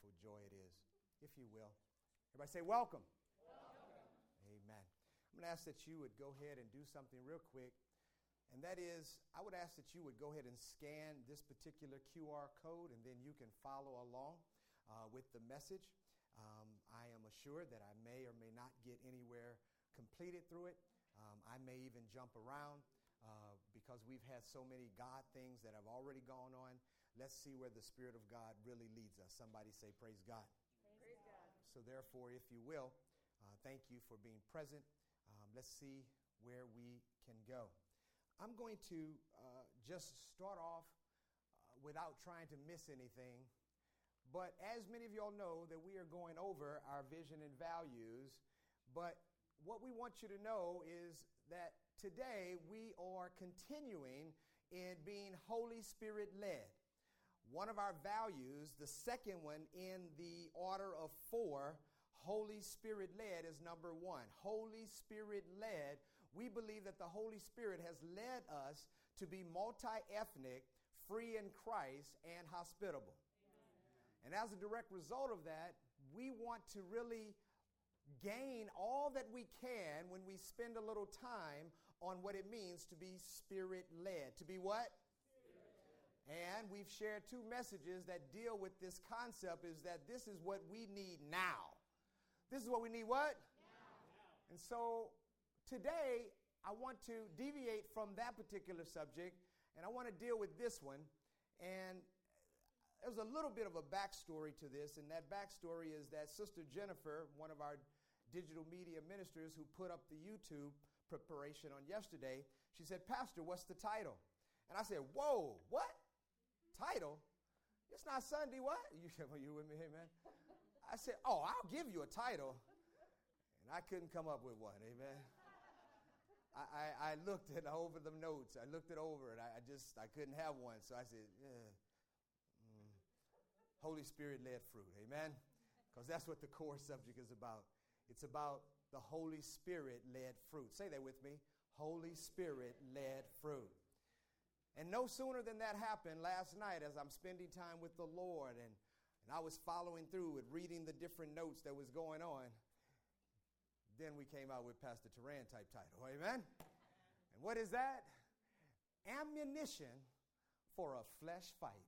wonderful joy it is, if you will. Everybody say welcome. Welcome. Amen. I'm going to ask that you would go ahead and do something real quick, and that is I would ask that you would go ahead and scan this particular QR code, and then you can follow along with the message. I am assured that I may or may not get anywhere completed through it. I may even jump around because we've had so many God things that have already gone on. Let's see where the Spirit of God really leads us. Somebody say, praise God. Praise God. So therefore, if you will, thank you for being present. Let's see where we can go. I'm going to just start off without trying to miss anything. But as many of y'all know that we are going over our vision and values. But what we want you to know is that today we are continuing in being Holy Spirit led. One of our values, the second one in the order of 4, Holy Spirit led, is number 1. Holy Spirit led. We believe that the Holy Spirit has led us to be multi-ethnic, free in Christ, and hospitable. Amen. And as a direct result of that, we want to really gain all that we can when we spend a little time on what it means to be Spirit led. To be what? And we've shared 2 messages that deal with this concept, is that this is what we need now. This is what we need what? Now. And so today I want to deviate from that particular subject, and I want to deal with this one. And there's a little bit of a backstory to this, and that backstory is that Sister Jennifer, one of our digital media ministers who put up the YouTube preparation on yesterday, she said, Pastor, what's the title? And I said, whoa, what? Title? It's not Sunday, what? You with me, amen? I said, oh, I'll give you a title. And I couldn't come up with one, amen? I looked it over the notes. I looked it over, and I couldn't have one. So I said, Holy Spirit-led fruit, amen? Because that's what the core subject is about. It's about the Holy Spirit-led fruit. Say that with me. Holy Spirit-led fruit. And no sooner than that happened last night as I'm spending time with the Lord and I was following through and reading the different notes that was going on. Then we came out with Pastor Turan type title. Amen? And what is that? Ammunition for a flesh fight.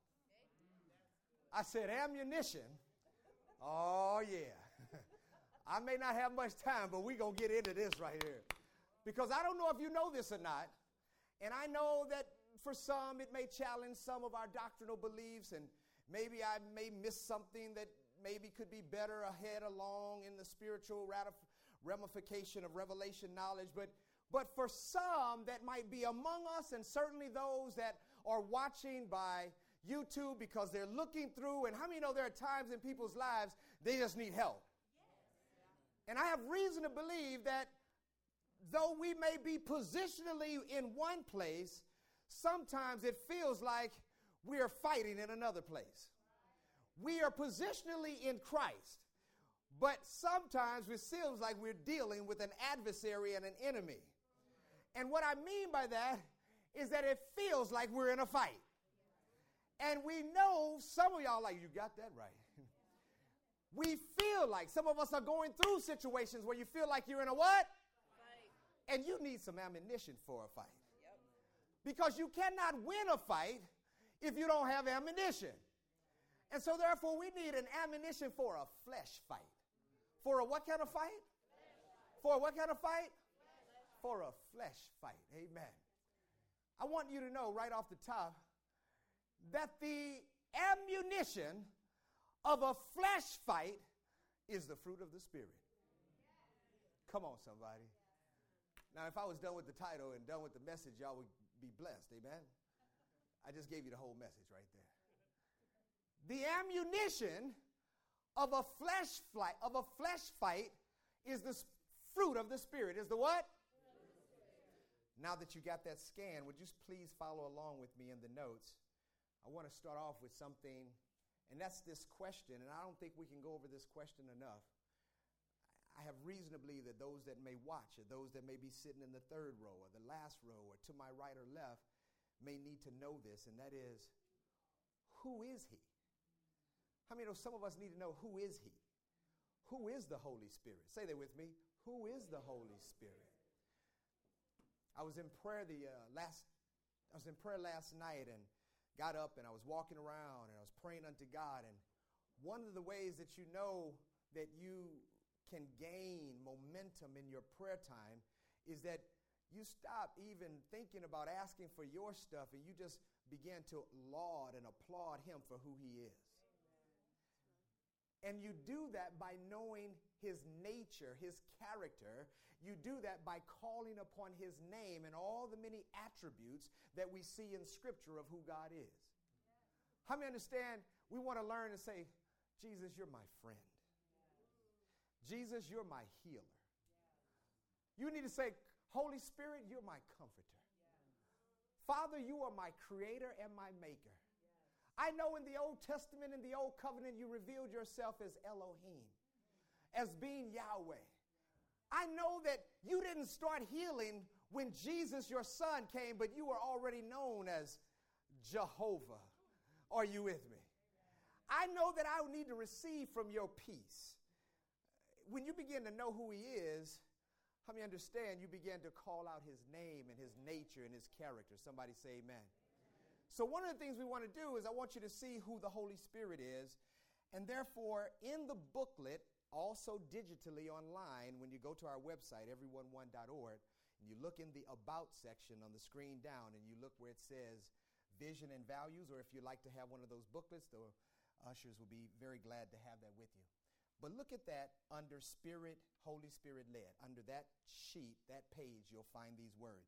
I said ammunition. Oh, yeah. I may not have much time, but we're going to get into this right here. Because I don't know if you know this or not. And I know that for some, it may challenge some of our doctrinal beliefs, and maybe I may miss something that maybe could be better ahead along in the spiritual ramification of revelation knowledge. But for some that might be among us, and certainly those that are watching by YouTube because they're looking through, and how many know there are times in people's lives they just need help? Yes. And I have reason to believe that though we may be positionally in one place, sometimes it feels like we are fighting in another place. We are positionally in Christ, but sometimes it feels like we're dealing with an adversary and an enemy. And what I mean by that is that it feels like we're in a fight. And we know some of y'all like, you got that right. We feel like some of us are going through situations where you feel like you're in a what? Fight. And you need some ammunition for a fight. Because you cannot win a fight if you don't have ammunition. And so therefore we need an ammunition for a flesh fight. For a what kind of fight? For a what kind of fight? For a flesh fight. Amen. I want you to know right off the top that the ammunition of a flesh fight is the fruit of the Spirit. Come on, somebody. Now, if I was done with the title and done with the message, y'all would be blessed. Amen. I just gave you the whole message right there. The ammunition of a flesh fight is the fruit of the Spirit. Is the what? Now that you got that scan, would you please follow along with me in the notes? I want to start off with something, and that's this question, and I don't think we can go over this question enough. I have reason to believe that those that may watch, or those that may be sitting in the third row or the last row or to my right or left may need to know this, and that is, who is he? How many know some of us need to know, who is he? Who is the Holy Spirit? Say that with me. Who is the Holy Spirit? I was in prayer last night and got up and I was walking around and I was praying unto God. And one of the ways that you know that you can gain momentum in your prayer time is that you stop even thinking about asking for your stuff and you just begin to laud and applaud him for who he is. And you do that by knowing his nature, his character. You do that by calling upon his name and all the many attributes that we see in Scripture of who God is. How many understand we want to learn and say, Jesus, you're my friend. Jesus, you're my healer. You need to say, Holy Spirit, you're my comforter. Father, you are my creator and my maker. I know in the Old Testament, in the Old Covenant, you revealed yourself as Elohim, as being Yahweh. I know that you didn't start healing when Jesus, your son, came, but you were already known as Jehovah. Are you with me? I know that I need to receive from your peace. When you begin to know who he is, how many understand you begin to call out his name and his nature and his character? Somebody say amen. So one of the things we want to do is I want you to see who the Holy Spirit is. And therefore, in the booklet, also digitally online, when you go to our website, everyone1.org, and you look in the About section on the screen down, and you look where it says Vision and Values, or if you'd like to have one of those booklets, the ushers will be very glad to have that with you. But look at that under Spirit, Holy Spirit led. Under that sheet, that page, you'll find these words.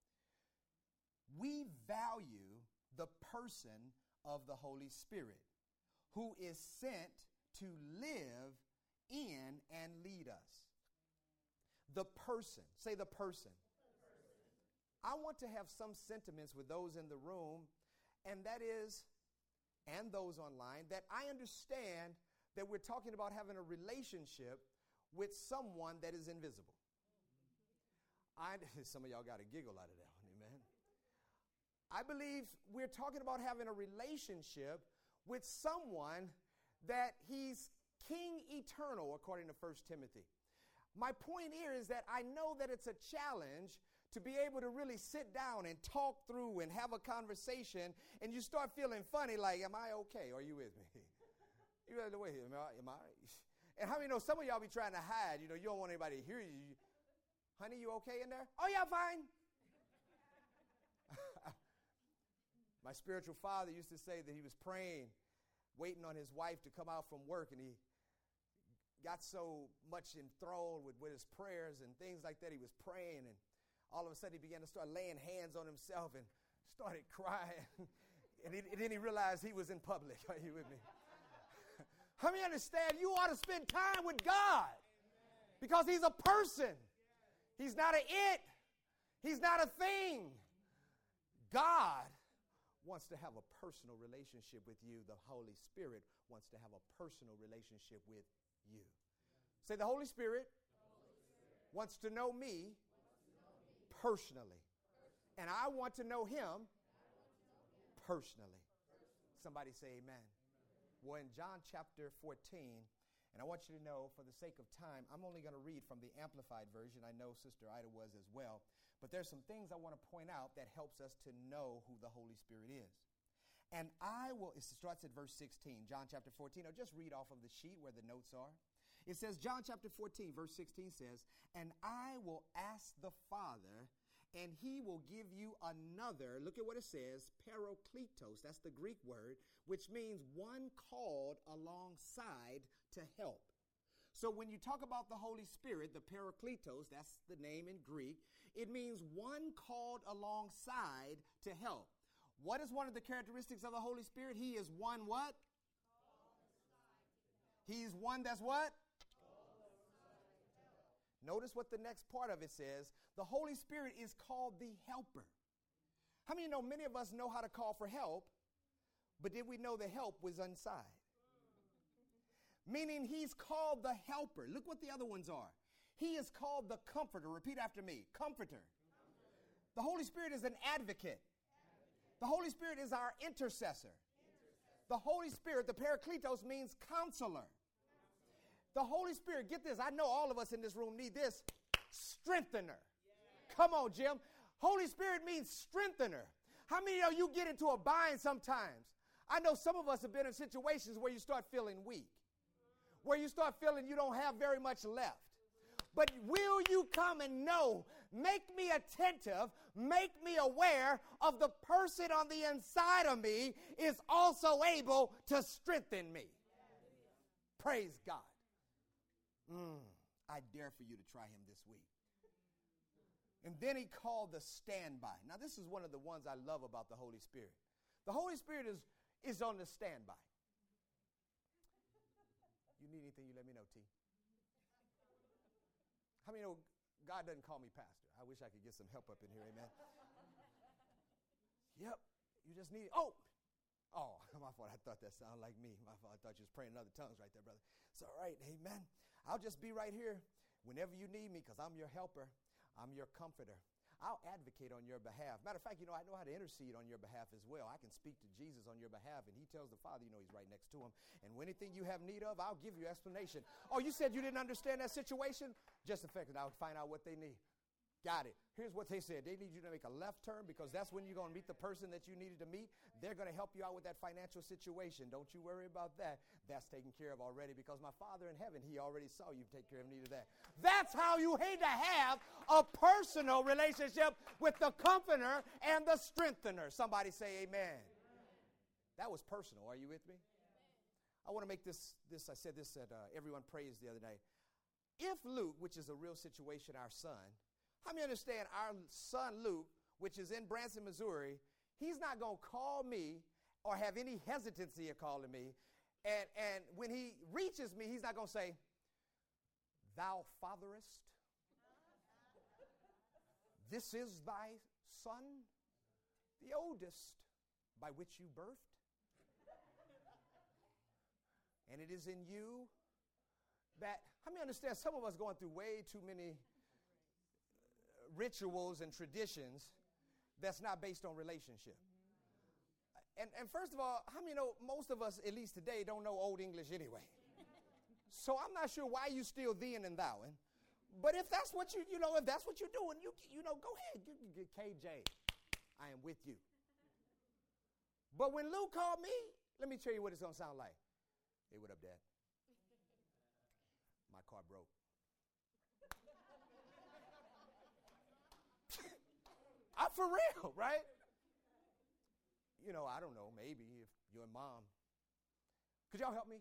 We value the person of the Holy Spirit, who is sent to live in and lead us. The person. Say the person. I want to have some sentiments with those in the room, and that is, and those online, that I understand that we're talking about having a relationship with someone that is invisible. Some of y'all got a giggle out of that one, amen. I believe we're talking about having a relationship with someone that he's King eternal, according to 1 Timothy. My point here is that I know that it's a challenge to be able to really sit down and talk through and have a conversation, and you start feeling funny, like, am I okay? Are you with me? You know, wait, am I? And how many know some of y'all be trying to hide? You know, you don't want anybody to hear you. Honey, you okay in there? Oh, yeah, fine. My spiritual father used to say that he was praying, waiting on his wife to come out from work, and he got so much enthralled with his prayers and things like that. He was praying, and all of a sudden he began to start laying hands on himself and started crying. And then he realized he was in public. Are you with me? How many understand you ought to spend time with God? Because he's a person. He's not an it. He's not a thing. God wants to have a personal relationship with you. The Holy Spirit wants to have a personal relationship with you. Say, the Holy Spirit wants to know me personally. And I want to know him personally. Somebody say amen. Well, in John chapter 14, and I want you to know, for the sake of time, I'm only going to read from the Amplified Version. I know Sister Ida was as well. But there's some things I want to point out that helps us to know who the Holy Spirit is. And it starts at verse 16, John chapter 14. I'll just read off of the sheet where the notes are. It says, John chapter 14, verse 16 says, and I will ask the Father, and he will give you another, look at what it says, parakletos, that's the Greek word, which means one called alongside to help. So when you talk about the Holy Spirit, the parakletos, that's the name in Greek, it means one called alongside to help. What is one of the characteristics of the Holy Spirit? He is one what? He's one that's what? Notice what the next part of it says. The Holy Spirit is called the helper. How many know many of us know how to call for help, but did we know the help was inside? Meaning he's called the helper. Look what the other ones are. He is called the comforter. Repeat after me. Comforter. The Holy Spirit is an advocate. The Holy Spirit is our intercessor. The Holy Spirit, the Parakletos, means counselor. The Holy Spirit, get this, I know all of us in this room need this, strengthener. Come on, Jim. Holy Spirit means strengthener. How many of you get into a bind sometimes? I know some of us have been in situations where you start feeling weak, where you start feeling you don't have very much left. But will you come and know, make me attentive, make me aware of the person on the inside of me is also able to strengthen me. Praise God. I dare for you to try him this week. And then he called the standby. Now, this is one of the ones I love about the Holy Spirit. The Holy Spirit is on the standby. You need anything, you let me know, T. How many know God doesn't call me pastor? I wish I could get some help up in here, amen. Yep, you just need, oh, my fault. I thought that sounded like me. My fault. I thought you was praying in other tongues right there, brother. It's all right, amen. I'll just be right here whenever you need me because I'm your helper. I'm your comforter. I'll advocate on your behalf. Matter of fact, I know how to intercede on your behalf as well. I can speak to Jesus on your behalf, and he tells the Father, he's right next to him. And anything you have need of, I'll give you explanation. Oh, you said you didn't understand that situation? Just a second. I'll find out what they need. Got it. Here's what they said. They need you to make a left turn because that's when you're going to meet the person that you needed to meet. They're going to help you out with that financial situation. Don't you worry about that. That's taken care of already because my Father in heaven, he already saw you take care of need of that. That's how you need to have a personal relationship with the comforter and the strengthener. Somebody say amen. That was personal. Are you with me? I want to make this I said this at Everyone Prays the other night. If Luke, which is a real situation, our son, how many understand our son Luke, which is in Branson, Missouri, he's not going to call me or have any hesitancy of calling me. And when he reaches me, he's not going to say, "Thou fatherest, this is thy son, the oldest, by which you birthed. And it is in you that," how many understand some of us going through way too many rituals and traditions that's not based on relationship. And first of all, how many know most of us, at least today, don't know Old English anyway? So I'm not sure why you still thee and thouing. But if that's what if that's what you're doing, go ahead. You can get KJ. I am with you. But when Luke called me, let me tell you what it's going to sound like. Hey, what up, Dad? My car broke. I'm for real, right? I don't know, maybe if your mom. Could y'all help me?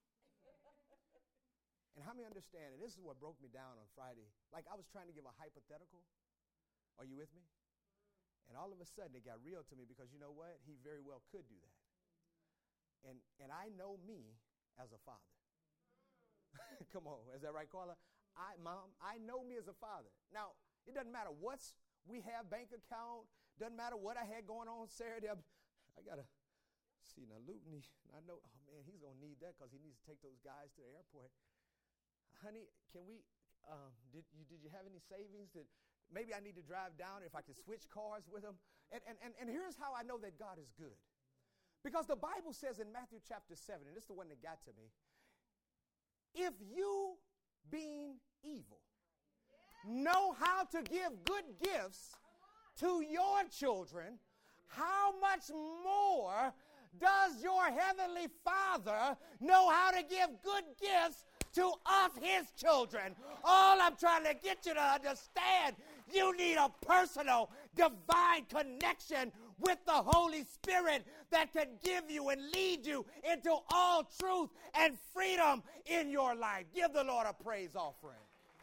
And how many understand, and this is what broke me down on Friday, like I was trying to give a hypothetical. Are you with me? And all of a sudden it got real to me because you know what? He very well could do that. And I know me as a father. Come on, is that right, Carla? Mom, I know me as a father. Now, it doesn't matter we have bank account, doesn't matter what I had going on Saturday. I got to see now Luke, I know, oh man, he's going to need that because he needs to take those guys to the airport. Honey, can we, did you have any savings that maybe I need to drive down if I could switch cars with him? And here's how I know that God is good. Because the Bible says in Matthew chapter 7, and this is the one that got to me, if you being evil know how to give good gifts to your children, how much more does your heavenly Father know how to give good gifts to us, his children? All I'm trying to get you to understand, you need a personal, divine connection with the Holy Spirit that can give you and lead you into all truth and freedom in your life. Give the Lord a praise offering.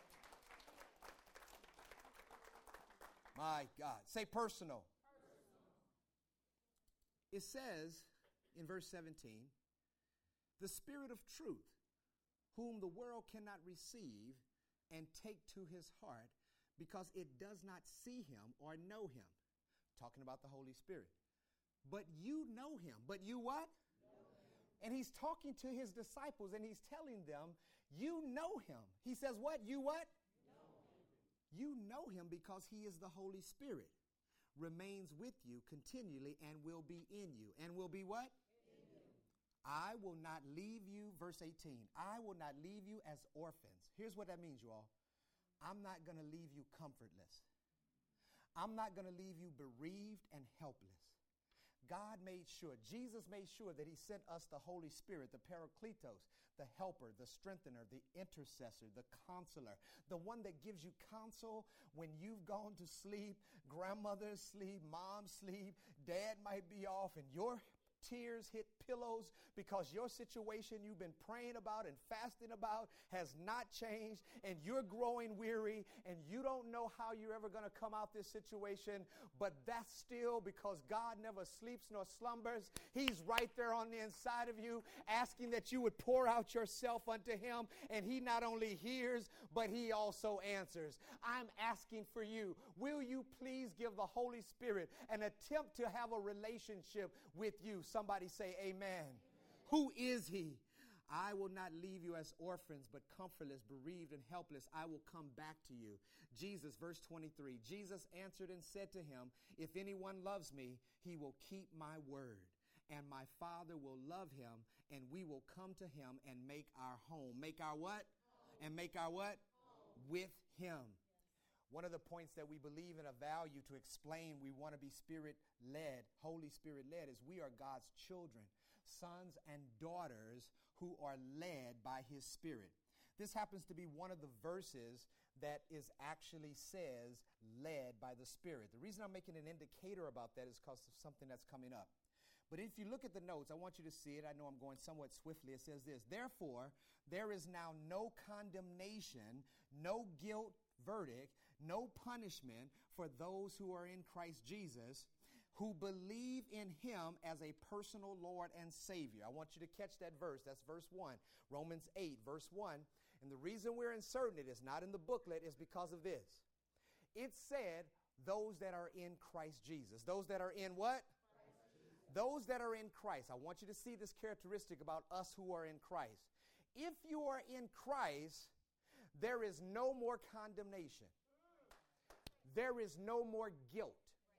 My God. Say personal. It says in verse 17, the Spirit of truth, whom the world cannot receive and take to his heart because it does not see him or know him. Talking about the Holy Spirit. But you know him. But you what? And he's talking to his disciples and he's telling them, you know him. He says what? You what? You know him because he is the Holy Spirit, remains with you continually and will be in you. And will be what? I will not leave you, verse 18, I will not leave you as orphans. Here's what that means, you all. I'm not going to leave you comfortless. I'm not going to leave you bereaved and helpless. God made sure, Jesus made sure that he sent us the Holy Spirit, the Parakletos, the helper, the strengthener, the intercessor, the counselor, the one that gives you counsel when you've gone to sleep, grandmother's asleep, mom's asleep, dad might be off, and your tears hit pillows because your situation you've been praying about and fasting about has not changed, and you're growing weary, and you don't know how you're ever going to come out this situation, but that's still because God never sleeps nor slumbers. He's right there on the inside of you, asking that you would pour out yourself unto him, and he not only hears, but he also answers. I'm asking for you, will you please give the Holy Spirit an attempt to have a relationship with you? Somebody say amen. Who is he? I will not leave you as orphans, but comfortless, bereaved, and helpless. I will come back to you. Jesus, verse 23, Jesus answered and said to him, if anyone loves me, he will keep my word, and my Father will love him, and we will come to him and make our home. Make our what? Home. And make our what? Home. With him. One of the points that we believe in a value to explain we want to be Spirit-led, Holy Spirit-led, is we are God's children, sons and daughters who are led by his Spirit. This happens to be one of the verses that is actually says led by the Spirit. The reason I'm making an indicator about that is because of something that's coming up. But if you look at the notes, I want you to see it. I know I'm going somewhat swiftly. It says this, therefore, there is now no condemnation, no guilt verdict, no punishment for those who are in Christ Jesus, who believe in him as a personal Lord and Savior. I want you to catch that verse. That's verse 1, Romans 8, verse 1. And the reason we're inserting it is not in the booklet is because of this. It said those that are in Christ Jesus. Those that are in what? Those that are in Christ. I want you to see this characteristic about us who are in Christ. If you are in Christ, there is no more condemnation. There is no more guilt.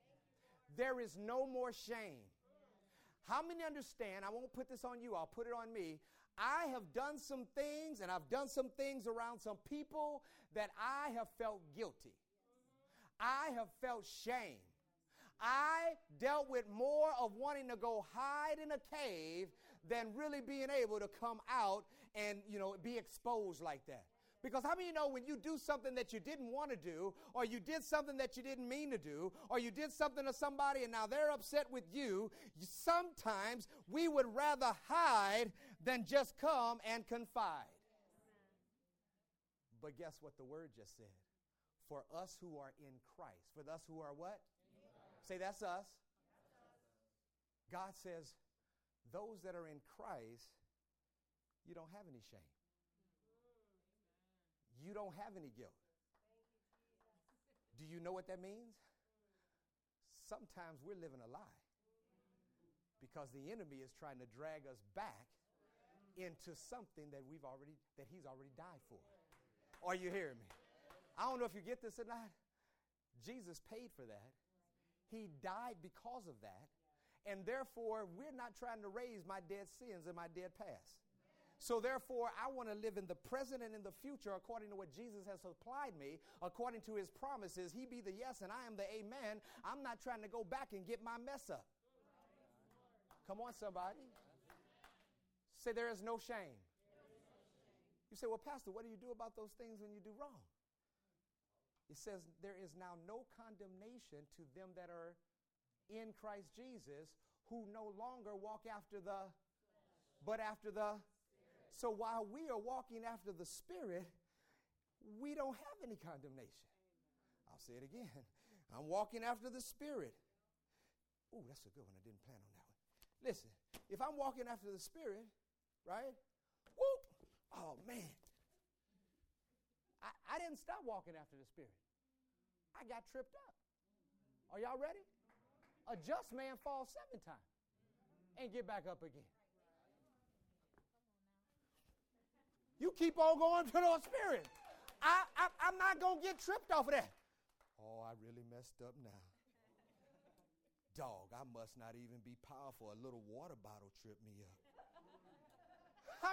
There is no more shame. How many understand? I won't put this on you. I'll put it on me. I have done some things, and I've done some things around some people that I have felt guilty. I have felt shame. I dealt with more of wanting to go hide in a cave than really being able to come out and, be exposed like that. Because how many know when you do something that you didn't want to do, or you did something that you didn't mean to do, or you did something to somebody and now they're upset with you, sometimes we would rather hide than just come and confide. But guess what the word just said? For us who are in Christ. For us who are what? Say, that's us. God says, those that are in Christ, you don't have any shame. You don't have any guilt. Do you know what that means? Sometimes we're living a lie because the enemy is trying to drag us back into something that he's already died for. Are you hearing me? I don't know if you get this or not. Jesus paid for that. He died because of that. And therefore, we're not trying to raise my dead sins and my dead past. So therefore, I want to live in the present and in the future according to what Jesus has supplied me, according to his promises. He be the yes and I am the amen. I'm not trying to go back and get my mess up. Come on, somebody. Say, there is no shame. You say, well, Pastor, what do you do about those things when you do wrong? It says there is now no condemnation to them that are in Christ Jesus, who no longer walk after the, but after the. So while we are walking after the Spirit, we don't have any condemnation. I'll say it again. I'm walking after the Spirit. Ooh, that's a good one. I didn't plan on that one. Listen, if I'm walking after the Spirit, right? Whoop! Oh, man. I didn't stop walking after the Spirit. I got tripped up. Are y'all ready? A just man falls 7 times and get back up again. You keep on going to the Spirit. I'm not going to get tripped off of that. Oh, I really messed up now. Dog, I must not even be powerful. A little water bottle tripped me up.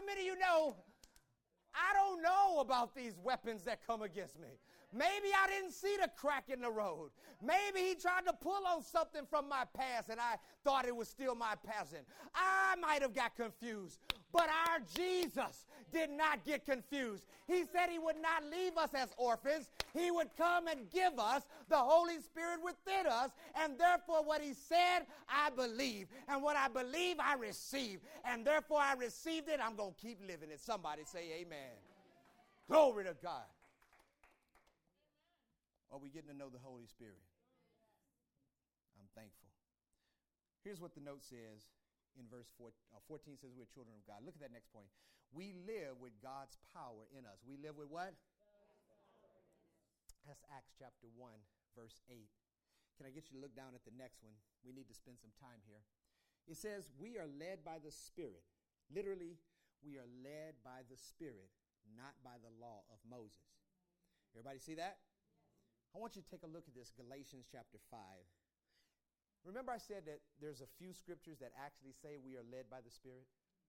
How many of you know, I don't know about these weapons that come against me. Maybe I didn't see the crack in the road. Maybe he tried to pull on something from my past and I thought it was still my past. I might have got confused. But our Jesus did not get confused. He said he would not leave us as orphans. He would come and give us the Holy Spirit within us. And therefore what he said, I believe. And what I believe, I receive. And therefore I received it. I'm going to keep living it. Somebody say amen. Glory to God. Are we getting to know the Holy Spirit? I'm thankful. Here's what the note says in verse 14 says we're children of God. Look at that next point. We live with God's power in us. We live with what? That's Acts chapter 1, verse 8. Can I get you to look down at the next one? We need to spend some time here. It says we are led by the Spirit. Literally, we are led by the Spirit, not by the law of Moses. Everybody see that? I want you to take a look at this, Galatians chapter 5. Remember I said that there's a few scriptures that actually say we are led by the Spirit?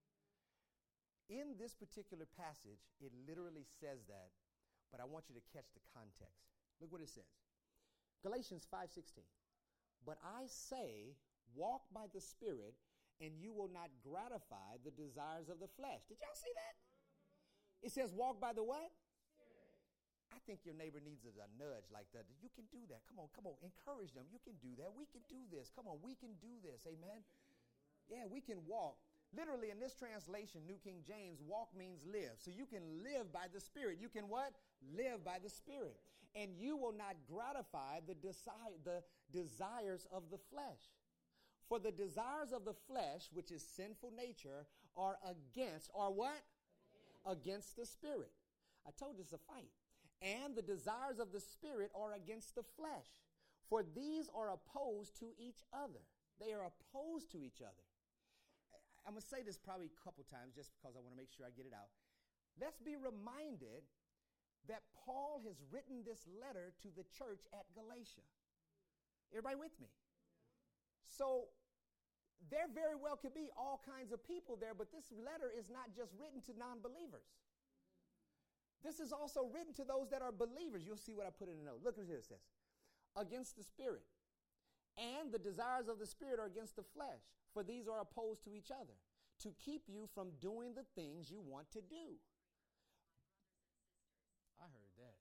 In this particular passage, it literally says that, but I want you to catch the context. Look what it says. Galatians 5:16. But I say, walk by the Spirit, and you will not gratify the desires of the flesh. Did y'all see that? It says walk by the what? I think your neighbor needs a nudge like that. You can do that. Come on. Encourage them. You can do that. We can do this. Come on, we can do this. Amen. Yeah, we can walk. Literally in this translation, New King James, walk means live. So you can live by the Spirit. You can what? Live by the Spirit. And you will not gratify the desires of the flesh. For the desires of the flesh, which is sinful nature, are what? Against the Spirit. I told you it's a fight. And the desires of the Spirit are against the flesh. For these are opposed to each other. They are opposed to each other. I'm going to say this probably a couple times just because I want to make sure I get it out. Let's be reminded that Paul has written this letter to the church at Galatia. Everybody with me? So there very well could be all kinds of people there, but this letter is not just written to non-believers. This is also written to those that are believers. You'll see what I put in the note. Look what it says. Against the Spirit. And the desires of the Spirit are against the flesh. For these are opposed to each other, to keep you from doing the things you want to do. I heard that.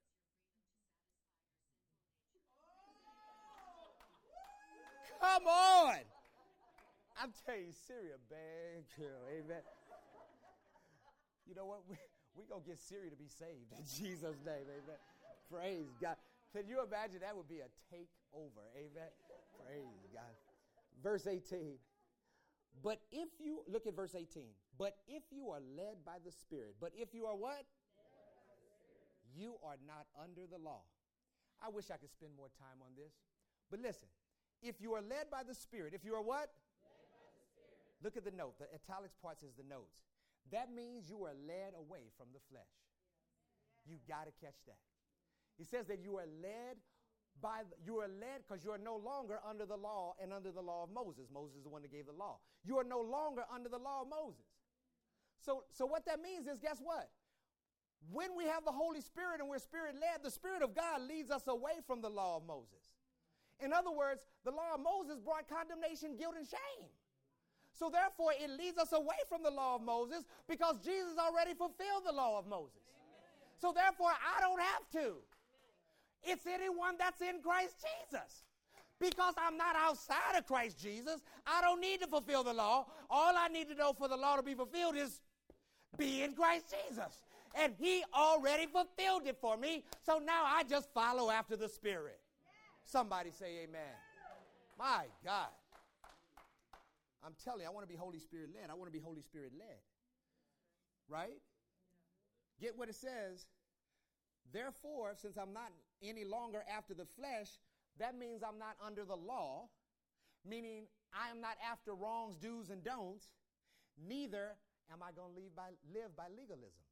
Come on. I'm telling you, Siri a bad girl. Amen. You know what? We're going to get Siri to be saved in Jesus' name. Amen. Praise God. Can you imagine that would be a takeover? Amen. Praise God. Verse 18. But if you, look at verse 18. But if you are led by the Spirit. But if you are what? You are not under the law. I wish I could spend more time on this. But listen. If you are led by the Spirit. If you are what? Led by the Spirit. Look at the note. The italics part says the notes. That means you are led away from the flesh. You got to catch that. He says that you are led because you are no longer under the law and under the law of Moses. Moses is the one that gave the law. You are no longer under the law of Moses. So what that means is, guess what? When we have the Holy Spirit and we're Spirit-led, the Spirit of God leads us away from the law of Moses. In other words, the law of Moses brought condemnation, guilt, and shame. So therefore, it leads us away from the law of Moses because Jesus already fulfilled the law of Moses. Amen. So therefore, I don't have to. Amen. It's anyone that's in Christ Jesus. Because I'm not outside of Christ Jesus, I don't need to fulfill the law. All I need to know for the law to be fulfilled is be in Christ Jesus. And he already fulfilled it for me. So now I just follow after the Spirit. Somebody say amen. My God. I'm telling you, I want to be Holy Spirit led. I want to be Holy Spirit led. Right? Get what it says. Therefore, since I'm not any longer after the flesh, that means I'm not under the law, meaning I am not after wrongs, do's, and don'ts. Neither am I going to live by legalism.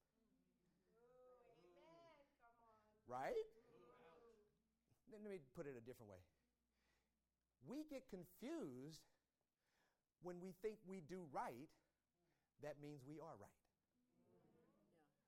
Right? Let me put it a different way. We get confused when we think we do right. That means we are right.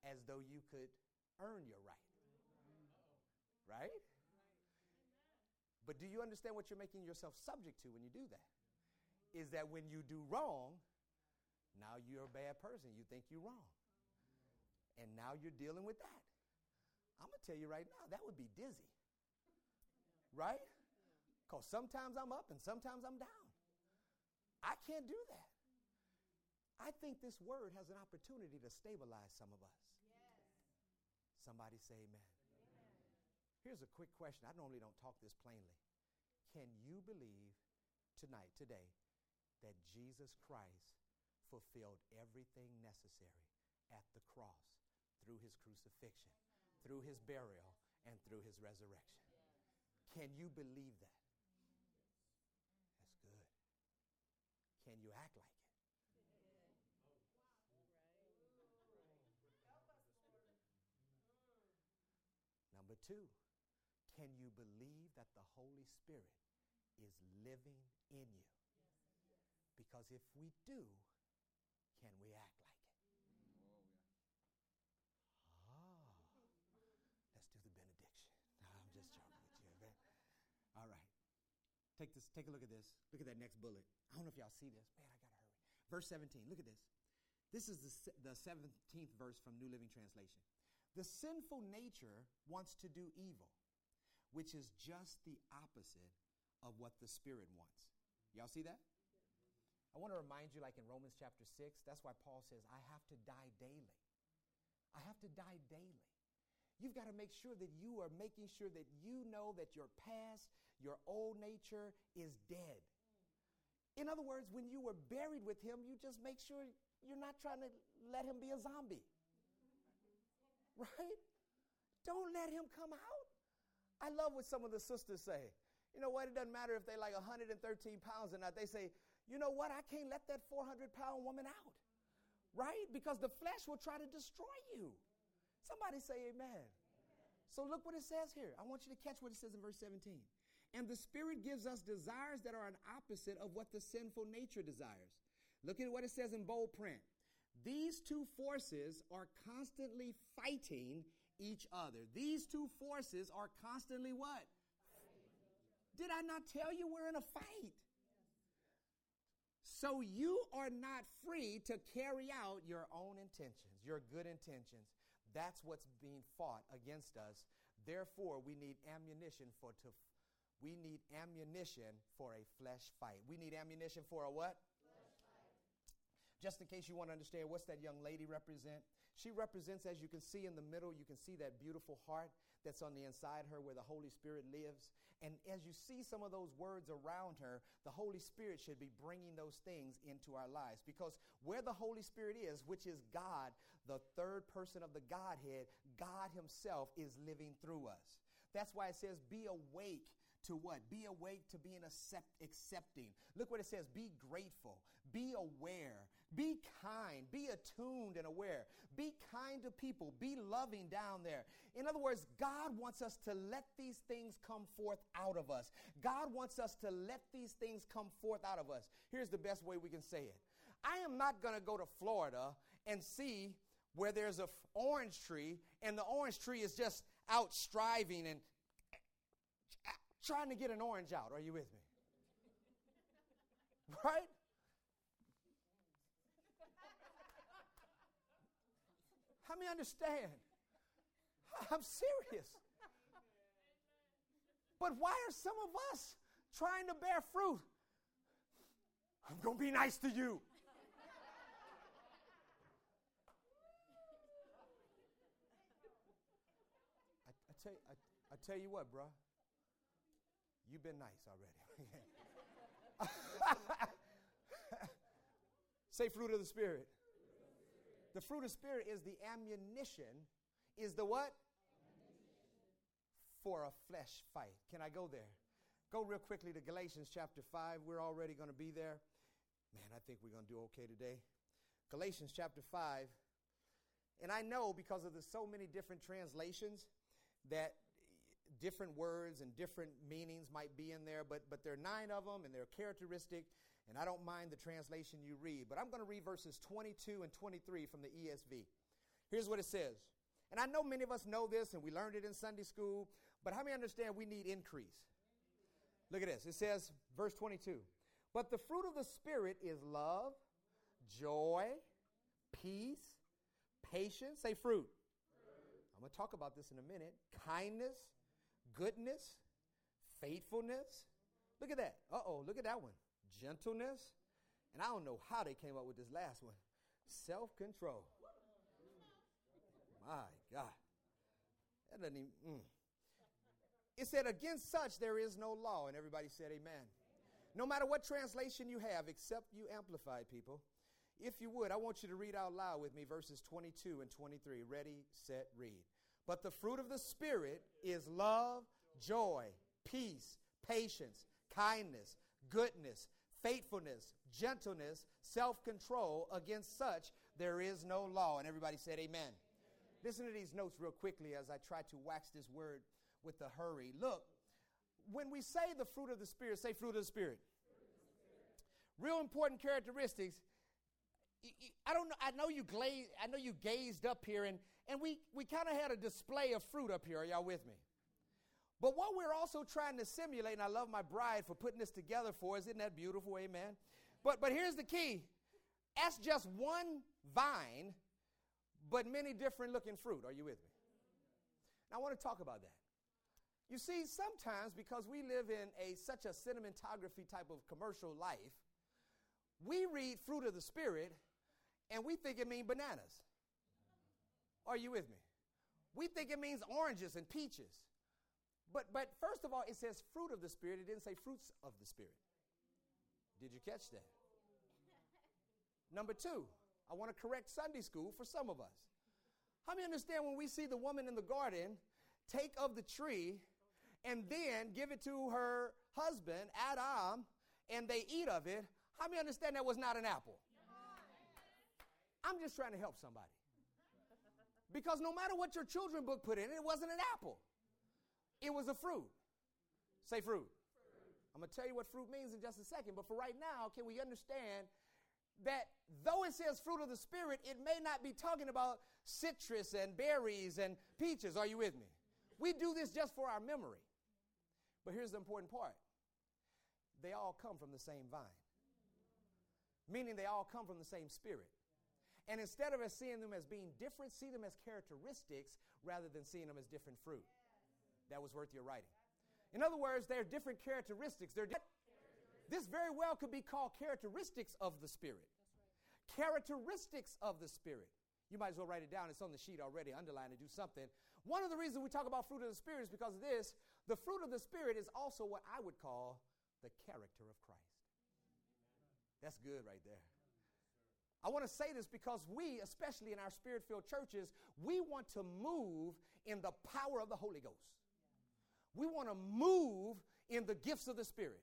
as though you could earn your right. Right? But do you understand what you're making yourself subject to when you do that? Is that when you do wrong, now you're a bad person. You think you're wrong. And now you're dealing with that. I'm going to tell you right now, that would be dizzy. Right? Because sometimes I'm up and sometimes I'm down. I can't do that. I think this word has an opportunity to stabilize some of us. Yes. Somebody say amen. Amen. Here's a quick question. I normally don't talk this plainly. Can you believe today, that Jesus Christ fulfilled everything necessary at the cross through his crucifixion, through his burial, and through his resurrection? Can you believe that? That's good. Can you act like it? Number two, can you believe that the Holy Spirit is living in you? Because if we do, can we act like it? Let's do the benediction. No, I'm just joking with you, okay? All right. Take a look at this. Look at that next bullet. I don't know if y'all see this. Man, I got to hurry. Verse 17, look at this. This is the 17th verse from New Living Translation. The sinful nature wants to do evil, which is just the opposite of what the Spirit wants. Y'all see that? I want to remind you, like in Romans chapter 6, that's why Paul says, I have to die daily. I have to die daily. You've got to make sure that you are making sure that you know that your past, your old nature is dead. In other words, when you were buried with him, you just make sure you're not trying to let him be a zombie. Right? Don't let him come out. I love what some of the sisters say. You know what? It doesn't matter if they're like 113 pounds or not. They say, you know what? I can't let that 400-pound woman out. Right? Because the flesh will try to destroy you. Somebody say amen. Amen. So look what it says here. I want you to catch what it says in verse 17. And the Spirit gives us desires that are an opposite of what the sinful nature desires. Look at what it says in bold print. These two forces are constantly fighting each other. These two forces are constantly what? Did I not tell you we're in a fight? So you are not free to carry out your own intentions, your good intentions. That's what's being fought against us. Therefore, we need ammunition for a flesh fight. We need ammunition for a what? Just in case you want to understand, what's that young lady represent? She represents, as you can see in the middle, you can see that beautiful heart that's on the inside her where the Holy Spirit lives. And as you see some of those words around her, the Holy Spirit should be bringing those things into our lives. Because where the Holy Spirit is, which is God, the third person of the Godhead, God himself is living through us. That's why it says, be awake to what? Be awake to being accepting. Look what it says. Be grateful. Be aware. Be kind. Be attuned and aware. Be kind to people. Be loving down there. In other words, God wants us to let these things come forth out of us. God wants us to let these things come forth out of us. Here's the best way we can say it. I am not going to go to Florida and see where there's an orange tree and the orange tree is just out striving and trying to get an orange out. Are you with me? Right? Help me understand. I'm serious. But why are some of us trying to bear fruit? I'm going to be nice to you. I tell you what, bro. You've been nice already. Say fruit of the Spirit. The fruit of the Spirit is the ammunition. Is the what? For a flesh fight. Can I go there? Go real quickly to Galatians chapter 5. We're already going to be there. Man, I think we're going to do okay today. Galatians chapter 5. And I know because of the so many different translations that different words and different meanings might be in there, but there are 9 of them and they're characteristic, and I don't mind the translation you read. But I'm going to read verses 22 and 23 from the ESV. Here's what it says. And I know many of us know this, and we learned it in Sunday school, but how many understand we need increase? Look at this. It says, verse 22, but the fruit of the Spirit is love, joy, peace, patience. Say fruit. I'm going to talk about this in a minute. Kindness, goodness, faithfulness. Look at that. Look at that one. Gentleness. And I don't know how they came up with this last one. Self-control. My God. That doesn't even. It said, against such there is no law. And everybody said amen. No matter what translation you have, except you amplified people. If you would, I want you to read out loud with me verses 22 and 23. Ready, set, read. But the fruit of the Spirit is love, joy, peace, patience, kindness, goodness, faithfulness, gentleness, self-control. Against such there is no law. And everybody said amen. Listen to these notes real quickly as I try to wax this word with the hurry. Look, when we say the fruit of the Spirit, say fruit of the Spirit. Real important characteristics. I know you gazed up here, and we kind of had a display of fruit up here. Are y'all with me? But what we're also trying to simulate, and I love my bride for putting this together for us. Isn't that beautiful? Amen. But here's the key. That's just one vine, but many different looking fruit. Are you with me? Now I want to talk about that. You see, sometimes because we live in such a cinematography type of commercial life, we read fruit of the Spirit and we think it means bananas. Are you with me? We think it means oranges and peaches. But first of all, it says fruit of the Spirit. It didn't say fruits of the Spirit. Did you catch that? Number two, I want to correct Sunday school for some of us. How many understand when we see the woman in the garden take of the tree and then give it to her husband, Adam, and they eat of it? How many understand that was not an apple? I'm just trying to help somebody. Because no matter what your children's book put in it, it wasn't an apple. It was a fruit. Say fruit. I'm going to tell you what fruit means in just a second, but for right now, can we understand that though it says fruit of the Spirit, it may not be talking about citrus and berries and peaches. Are you with me? We do this just for our memory. But here's the important part. They all come from the same vine. Meaning they all come from the same Spirit. And instead of us seeing them as being different, see them as characteristics rather than seeing them as different fruit. That was worth your writing. In other words, they're different characteristics. This very well could be called characteristics of the Spirit. Characteristics of the Spirit. You might as well write it down. It's on the sheet already. Underline it. Do something. One of the reasons we talk about fruit of the Spirit is because of this. The fruit of the Spirit is also what I would call the character of Christ. That's good right there. I want to say this because we, especially in our Spirit-filled churches, we want to move in the power of the Holy Ghost. We want to move in the gifts of the Spirit.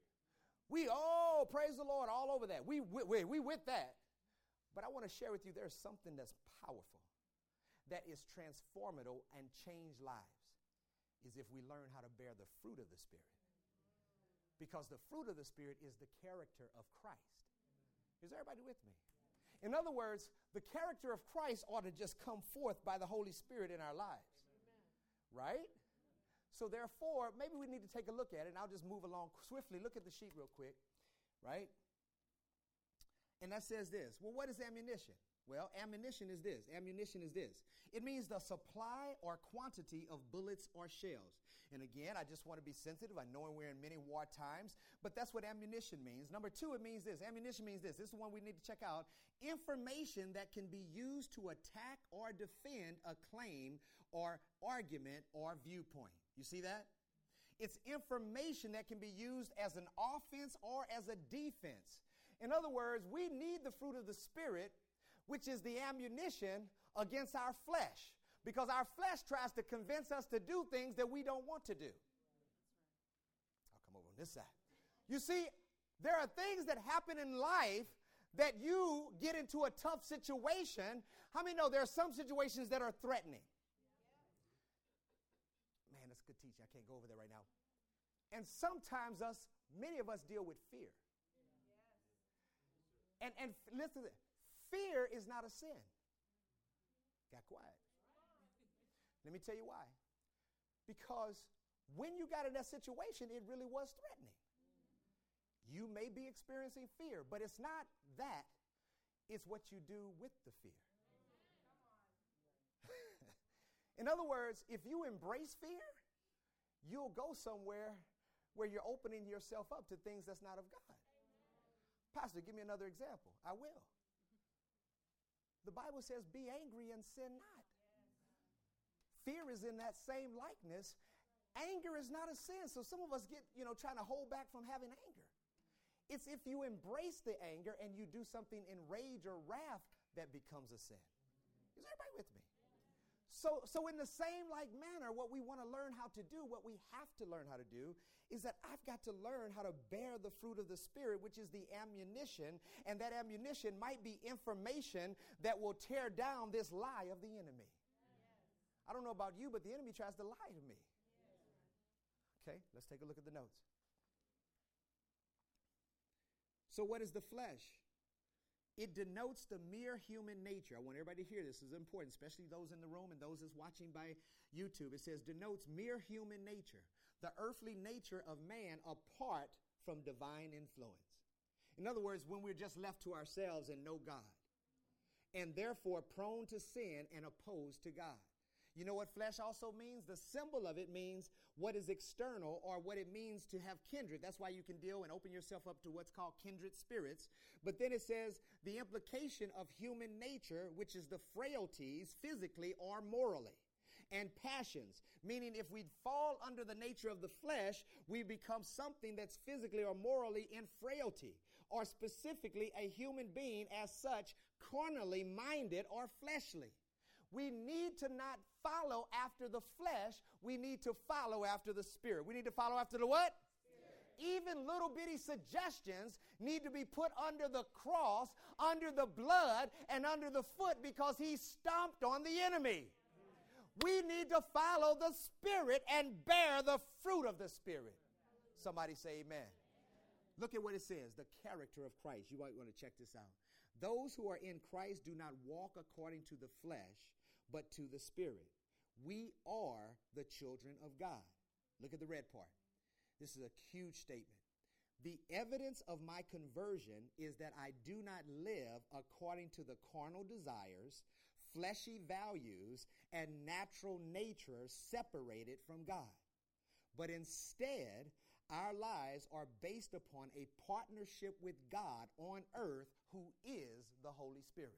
Praise the Lord, all over that. We with that. But I want to share with you there's something that's powerful, that is transformative and change lives, is if we learn how to bear the fruit of the Spirit. Because the fruit of the Spirit is the character of Christ. Is everybody with me? In other words, the character of Christ ought to just come forth by the Holy Spirit in our lives. Amen. Right? So therefore, maybe we need to take a look at it, and I'll just move along swiftly. Look at the sheet real quick, right? And that says this. Well, what is ammunition? Well, ammunition is this. Ammunition is this. It means the supply or quantity of bullets or shells. And again, I just want to be sensitive. I know we're in many war times, but that's what ammunition means. Number two, it means this. Ammunition means this. This is the one we need to check out. Information that can be used to attack or defend a claim or argument or viewpoint. You see that? It's information that can be used as an offense or as a defense. In other words, we need the fruit of the Spirit, which is the ammunition against our flesh. Because our flesh tries to convince us to do things that we don't want to do. I'll come over on this side. You see, there are things that happen in life that you get into a tough situation. How many know there are some situations that are threatening? Man, that's good teaching. I can't go over there right now. And sometimes many of us deal with fear. And listen, fear is not a sin. Got Quiet. Let me tell you why. Because when you got in that situation, it really was threatening. You may be experiencing fear, but it's not that. It's what you do with the fear. In other words, if you embrace fear, you'll go somewhere where you're opening yourself up to things that's not of God. Pastor, give me another example. I will. The Bible says, be angry and sin not. Fear is in that same likeness. Anger is not a sin. So some of us get, trying to hold back from having anger. It's if you embrace the anger and you do something in rage or wrath that becomes a sin. Is everybody with me? So in the same like manner, what we want to learn how to do, what we have to learn how to do, is that I've got to learn how to bear the fruit of the Spirit, which is the ammunition, and that ammunition might be information that will tear down this lie of the enemy. Yes. I don't know about you, but the enemy tries to lie to me. Yes. Okay, let's take a look at the notes. So what is the flesh? It denotes the mere human nature. I want everybody to hear this. This is important, especially those in the room and those that's watching by YouTube. It says denotes mere human nature, the earthly nature of man apart from divine influence. In other words, when we're just left to ourselves and no God, and therefore prone to sin and opposed to God. You know what flesh also means? The symbol of it means what is external, or what it means to have kindred. That's why you can deal and open yourself up to what's called kindred spirits. But then it says the implication of human nature, which is the frailties physically or morally, and passions, meaning if we fall under the nature of the flesh, we become something that's physically or morally in frailty, or specifically a human being as such, carnally minded or fleshly. We need to not follow after the flesh. We need to follow after the Spirit. We need to follow after the what? Spirit. Even little bitty suggestions need to be put under the cross, under the blood, and under the foot, because he stomped on the enemy. We need to follow the Spirit and bear the fruit of the Spirit. Somebody say amen. Look at what it says, the character of Christ. You might want to check this out. Those who are in Christ do not walk according to the flesh, but to the Spirit. We are the children of God. Look at the red part. This is a huge statement. The evidence of my conversion is that I do not live according to the carnal desires, fleshy values, and natural nature separated from God. But instead, our lives are based upon a partnership with God on earth, who is the Holy Spirit.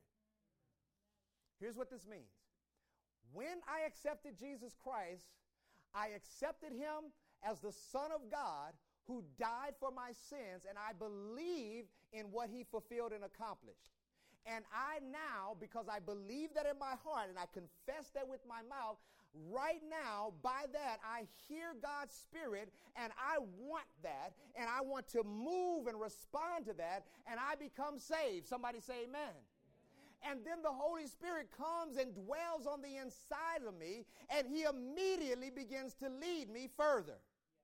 Here's what this means. When I accepted Jesus Christ, I accepted him as the Son of God who died for my sins, and I believed in what he fulfilled and accomplished. And I now, because I believe that in my heart and I confess that with my mouth, right now, by that, I hear God's Spirit, and I want that, and I want to move and respond to that, and I become saved. Somebody say amen. And then the Holy Spirit comes and dwells on the inside of me, and he immediately begins to lead me further.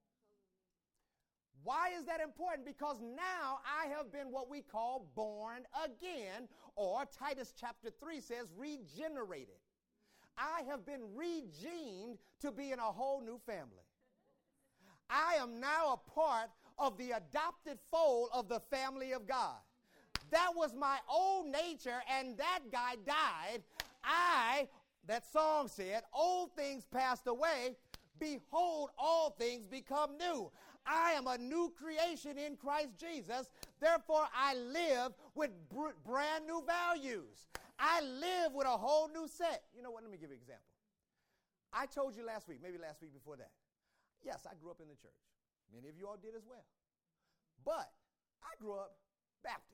Why is that important? Because now I have been what we call born again, or Titus chapter 3 says regenerated. I have been regened to be in a whole new family. I am now a part of the adopted fold of the family of God. That was my old nature, and that guy died. That song said, old things passed away. Behold, all things become new. I am a new creation in Christ Jesus. Therefore, I live with brand new values. I live with a whole new set. You know what? Let me give you an example. I told you last week, maybe last week before that. Yes, I grew up in the church. Many of you all did as well. But I grew up Baptist.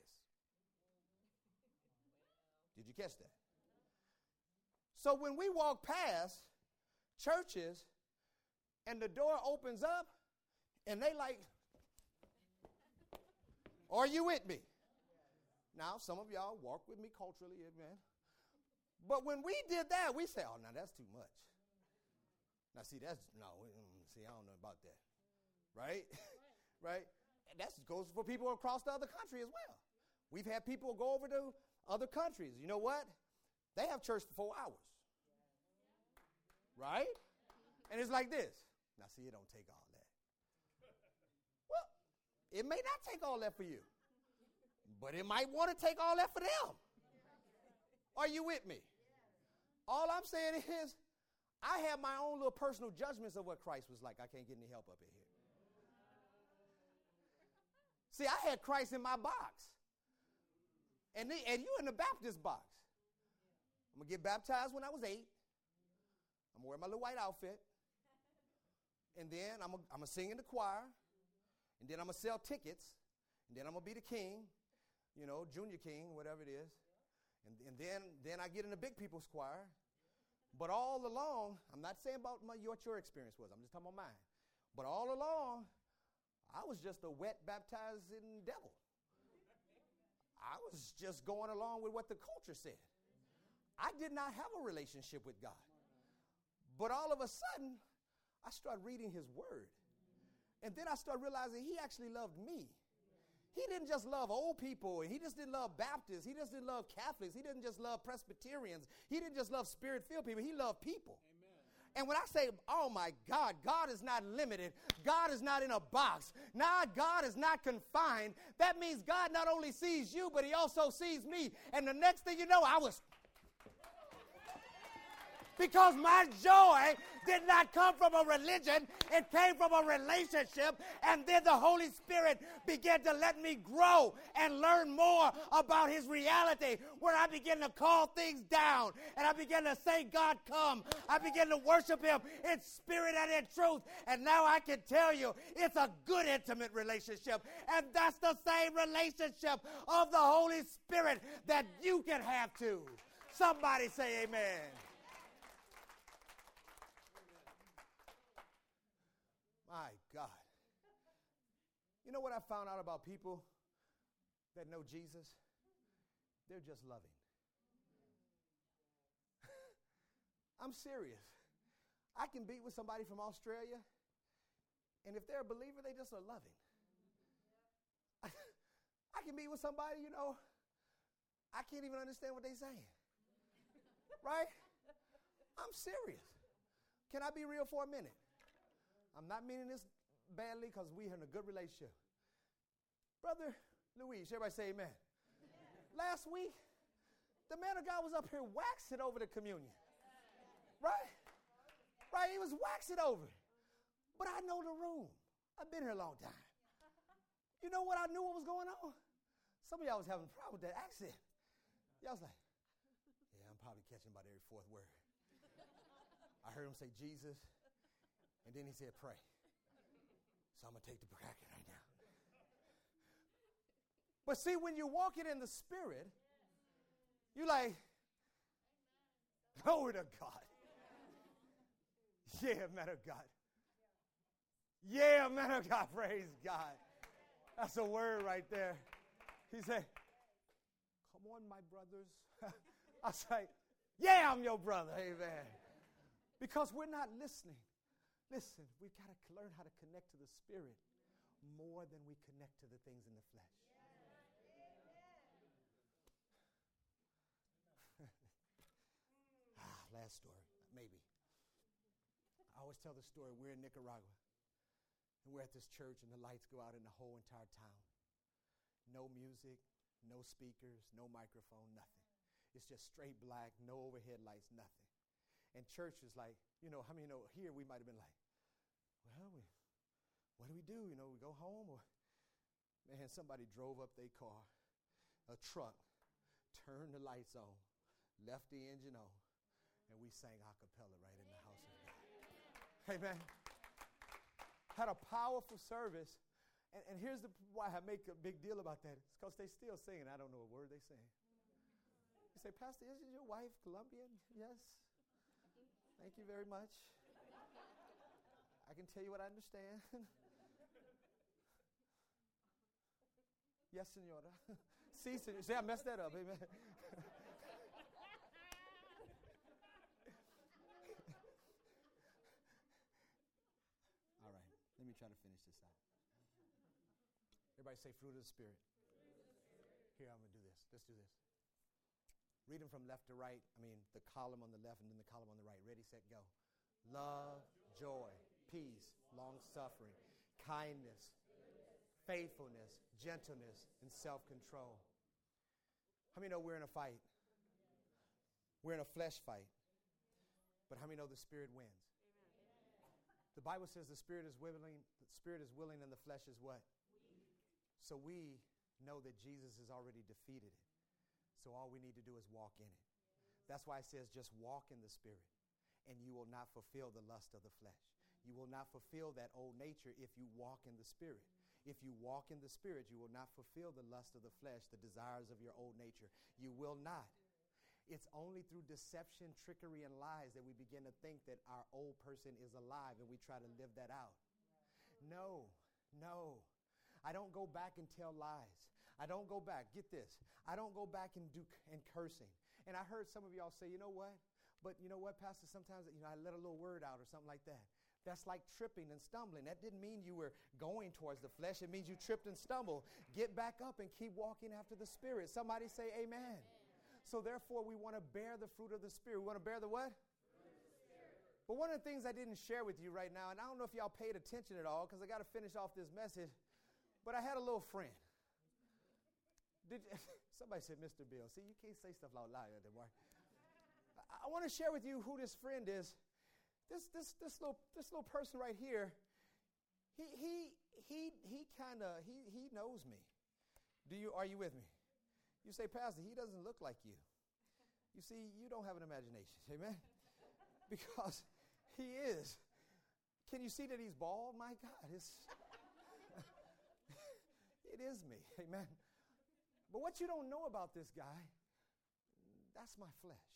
Did you catch that? So when we walk past churches and the door opens up and they like, are you with me? Now, some of y'all walk with me culturally, amen. But when we did that, we say, oh, now that's too much. Now, see, I don't know about that. Right? Right? And that goes for people across the other country as well. We've had people go over to other countries. You know what? They have church for 4 hours. Right? And it's like this. Now, see, it don't take all that. Well, it may not take all that for you, but it might want to take all that for them. Are you with me? All I'm saying is, I have my own little personal judgments of what Christ was like. I can't get any help up in here. See, I had Christ in my box. And you in the Baptist box. I'm going to get baptized when I was 8. I'm going to wear my little white outfit. And then I'm going to sing in the choir. And then I'm going to sell tickets. And then I'm going to be the king, junior king, whatever it is. And then I get in the big people's choir. But all along, I'm not saying about what your experience was. I'm just talking about mine. But all along, I was just a wet, baptizing devil. I was just going along with what the culture said. I did not have a relationship with God. But all of a sudden, I started reading his word. And then I started realizing he actually loved me. He didn't just love old people, and he just didn't love Baptists. He just didn't love Catholics. He didn't just love Presbyterians. He didn't just love Spirit-filled people. He loved people. Amen. And when I say, oh my God, God is not limited. God is not in a box. Now God is not confined. That means God not only sees you, but he also sees me. And the next thing you know, I was... Because my joy did not come from a religion. It came from a relationship. And then the Holy Spirit began to let me grow and learn more about his reality, where I began to call things down. And I began to say, God, come. I began to worship him in spirit and in truth. And now I can tell you, it's a good, intimate relationship. And that's the same relationship of the Holy Spirit that you can have too. Somebody say amen. My God. You know what I found out about people that know Jesus? They're just loving. I'm serious. I can be with somebody from Australia, and if they're a believer, they just are loving. I can be with somebody, I can't even understand what they're saying. Right? I'm serious. Can I be real for a minute? I'm not meaning this badly because we're in a good relationship. Brother Luis, everybody say amen. Last week, the man of God was up here waxing over the communion. Right? Right? He was waxing over it. But I know the room. I've been here a long time. You know what I knew what was going on? Some of y'all was having a problem with that accent. Y'all was like, yeah, I'm probably catching about every fourth word. I heard him say Jesus. And then he said, pray. So I'm going to take the bracket right now. But see, when you're walking in the Spirit, you're like, glory to God. Yeah, man of God. Yeah, man of God. Praise God. That's a word right there. He said, come on, my brothers. I was like, yeah, I'm your brother. Amen. Because we're not listening. Listen, we've got to learn how to connect to the Spirit more than we connect to the things in the flesh. Last story, maybe. I always tell the story. We're in Nicaragua, and we're at this church, and the lights go out in the whole entire town. No music, no speakers, no microphone, nothing. It's just straight black, no overhead lights, nothing. And church is like, how many know here we might have been like, well, what do we do? We go home? Or man, somebody drove up their car, a truck, turned the lights on, left the engine on, and we sang a cappella right in the house of God. Amen. Had a powerful service. And here's why I make a big deal about that. It's because they still singing. I don't know a word they sing. You say, Pastor, isn't your wife Colombian? Yes. Thank you very much. I can tell you what I understand. Yes, senora. Si, senora. See, I messed that up. Amen. All right. Let me try to finish this out. Everybody say fruit of the Spirit. Here, I'm going to do this. Let's do this. Read them from left to right. The column on the left and then the column on the right. Ready, set, go. love, joy, peace, long-suffering, kindness, faithfulness, gentleness, and self-control. How many know we're in a fight? We're in a flesh fight. But how many know the Spirit wins? The Bible says the Spirit is willing and the flesh is what? So we know that Jesus has already defeated it. So all we need to do is walk in it. That's why it says just walk in the Spirit, and you will not fulfill the lust of the flesh. You will not fulfill that old nature if you walk in the Spirit. If you walk in the Spirit, you will not fulfill the lust of the flesh, the desires of your old nature. You will not. It's only through deception, trickery, and lies that we begin to think that our old person is alive and we try to live that out. No. I don't go back and tell lies. I don't go back. Get this. I don't go back and do cursing. And I heard some of y'all say, you know what? But you know what, Pastor? Sometimes I let a little word out or something like that. That's like tripping and stumbling. That didn't mean you were going towards the flesh. It means you tripped and stumbled. Get back up and keep walking after the Spirit. Somebody say amen. So therefore, we want to bear the fruit of the Spirit. We want to bear the what? But one of the things I didn't share with you right now, and I don't know if y'all paid attention at all because I got to finish off this message, but I had a little friend. Somebody said, Mr. Bill. See, you can't say stuff out loud anymore. I want to share with you who this friend is. This little person right here, he knows me. Are you with me? You say, Pastor, he doesn't look like you. You see, you don't have an imagination, amen? Because he is. Can you see that he's bald? My God, it is me, amen? But what you don't know about this guy, that's my flesh.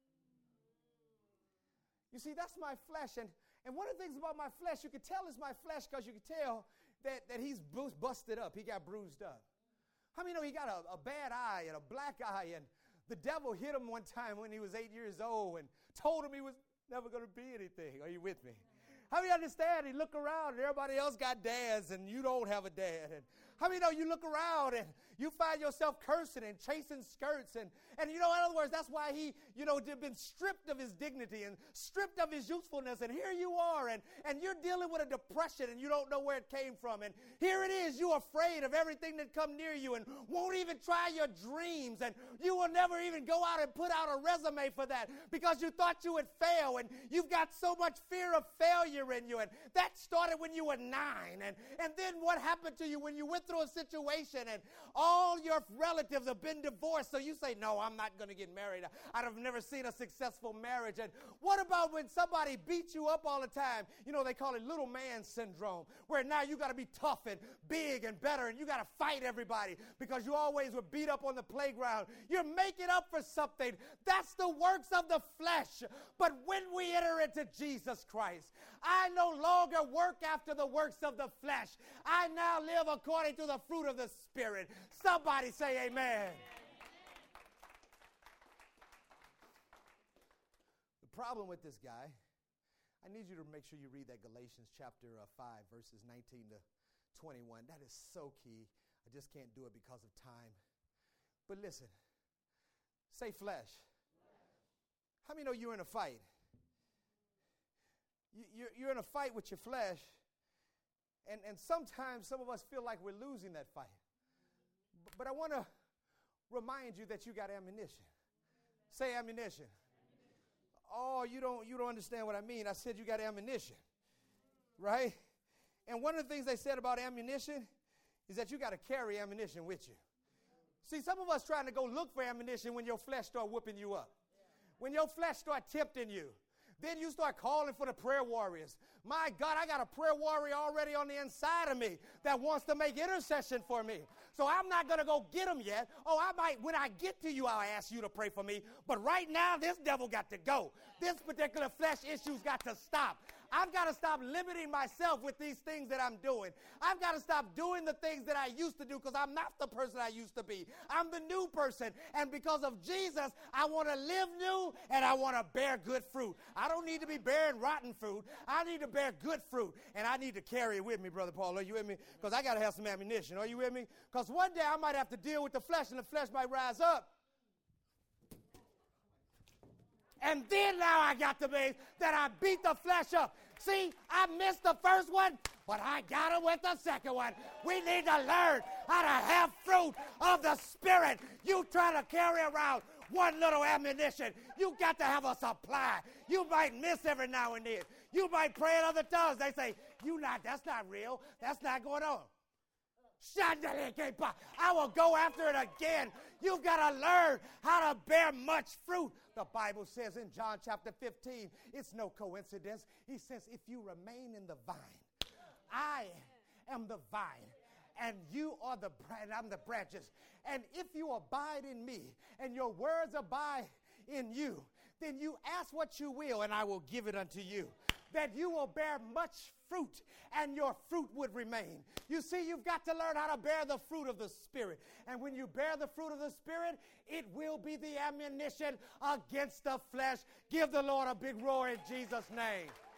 You see, that's my flesh. And one of the things about my flesh, you can tell it's my flesh because you can tell that he's busted up. He got bruised up. How many know he got a bad eye and a black eye, and the devil hit him one time when he was 8 years old and told him he was never going to be anything. Are you with me? How many understand? He look around and everybody else got dads and you don't have a dad. And how many know you look around and you find yourself cursing and chasing skirts and in other words, that's why he, been stripped of his dignity and stripped of his usefulness. And here you are and you're dealing with a depression and you don't know where it came from. And here it is, you're afraid of everything that come near you and won't even try your dreams. And you will never even go out and put out a resume for that because you thought you would fail. And you've got so much fear of failure in you. And that started when you were 9. And then what happened to you when you went through a situation and all your relatives have been divorced. So you say, no, I'm not going to get married. I've never seen a successful marriage. And what about when somebody beats you up all the time? They call it little man syndrome, where now you got to be tough and big and better and you got to fight everybody because you always were beat up on the playground. You're making up for something. That's the works of the flesh. But when we enter into Jesus Christ, I no longer work after the works of the flesh. I now live according to the fruit of the Spirit. Somebody say amen. The problem with this guy, I need you to make sure you read that Galatians chapter 5, verses 19 to 21. That is so key. I just can't do it because of time. But listen, say flesh. How many know you're in a fight? You're in a fight with your flesh, and sometimes some of us feel like we're losing that fight. But I want to remind you that you got ammunition. Say ammunition. Oh, you don't understand what I mean. I said you got ammunition, right? And one of the things they said about ammunition is that you got to carry ammunition with you. See, some of us trying to go look for ammunition when your flesh start whooping you up. When your flesh start tempting you. Then you start calling for the prayer warriors. My God, I got a prayer warrior already on the inside of me that wants to make intercession for me. So I'm not going to go get him yet. Oh, I might, when I get to you, I'll ask you to pray for me. But right now, this devil got to go. This particular flesh issue's got to stop. I've got to stop limiting myself with these things that I'm doing. I've got to stop doing the things that I used to do because I'm not the person I used to be. I'm the new person. And because of Jesus, I want to live new and I want to bear good fruit. I don't need to be bearing rotten fruit. I need to bear good fruit. And I need to carry it with me, Brother Paul. Are you with me? Because I got to have some ammunition. Are you with me? Because one day I might have to deal with the flesh and the flesh might rise up. And then now I got to be that I beat the flesh up. See, I missed the first one, but I got it with the second one. We need to learn how to have fruit of the Spirit. You try to carry around one little ammunition. You got to have a supply. You might miss every now and then. You might pray in other tongues. They say, that's not real. That's not going on. I will go after it again. You've got to learn how to bear much fruit. The Bible says in John chapter 15, it's no coincidence. He says, if you remain in the vine, I am the vine, and you are the branch, I'm the branches. And if you abide in me, and your words abide in you, then you ask what you will, and I will give it unto you. That you will bear much fruit, and your fruit would remain. You see, you've got to learn how to bear the fruit of the Spirit. And when you bear the fruit of the Spirit, it will be the ammunition against the flesh. Give the Lord a big roar in Jesus' name.